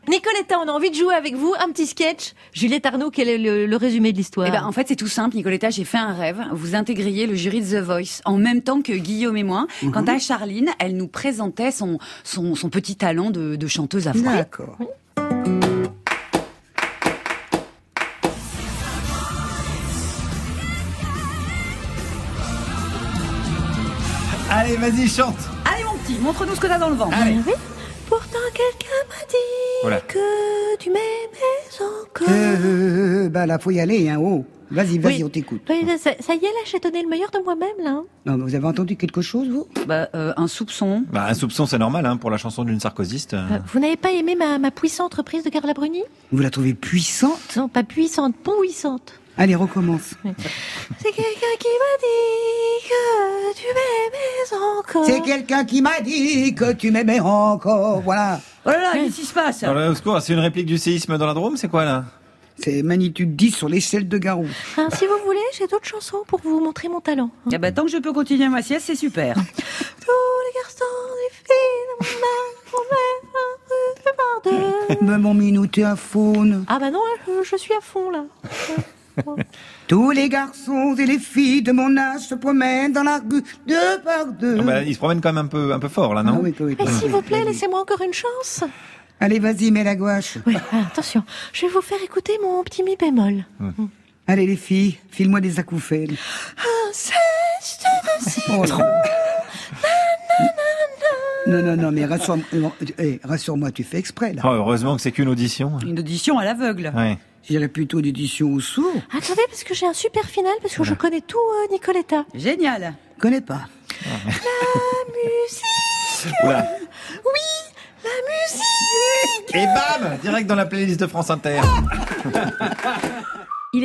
Nicoletta, on a envie de jouer avec vous un petit sketch. Juliette Arnaud, quel est le résumé de l'histoire? En fait, c'est tout simple, Nicoletta, j'ai fait un rêve. Vous intégriez le jury de The Voice en même temps que Guillaume et moi. Quant à Charline, elle nous présentait son petit talent de chanteuse à voix. D'accord. Allez, vas-y, chante. Allez mon petit, montre-nous ce que t'as dans le ventre. Allez. Oui. Pourtant, quelqu'un m'a dit Voilà. que tu m'aimais encore. Là, faut y aller, hein, oh. Vas-y, Oui. on t'écoute. Oui, ça y est, là, j'ai donné le meilleur de moi-même, là. Hein. Non, mais vous avez entendu quelque chose, vous? Un soupçon. Un soupçon, c'est normal, hein, pour la chanson d'une sarkozyste. Vous n'avez pas aimé ma puissante reprise de Carla Bruni? Vous la trouvez puissante? Non, pas puissante, puissante. Allez, recommence. C'est quelqu'un qui m'a dit que tu m'aimais encore. C'est quelqu'un qui m'a dit que tu m'aimais encore, voilà. Oh là là, qu'est-ce qui se passe? Alors, là, au secours, c'est une réplique du séisme dans la Drôme, c'est quoi, là? C'est magnitude 10 sur l'échelle de Garou. Hein, si vous voulez, j'ai d'autres chansons pour vous montrer mon talent. Hein. Tant que je peux continuer ma sieste, c'est super. Tous les garçons, les filles, mon mère, Mais mon minou, t'es à faune. Ah bah non, là, je suis à fond, là. Tous les garçons et les filles de mon âge se promènent dans la rue deux par deux. Il se promène quand même un peu fort, là, non? Ah oui, oui, Mais oui, s'il oui, vous plaît, oui. laissez-moi encore une chance. Allez, vas-y, mets la gouache. Oui, attention, je vais vous faire écouter mon petit mi bémol. Allez, les filles, file-moi des acouphènes. Inceste de citron. Oh là. Non, mais rassure-moi, tu fais exprès, là. Oh, heureusement que c'est qu'une audition. Une audition à l'aveugle. Ouais. J'irais plutôt d'édition au sourd. Attendez, parce que j'ai un super final, parce que je connais tout, Nicoletta. Génial. Connais pas. La musique. Oula. Oui, la musique. Et bam! Direct dans la playlist de France Inter.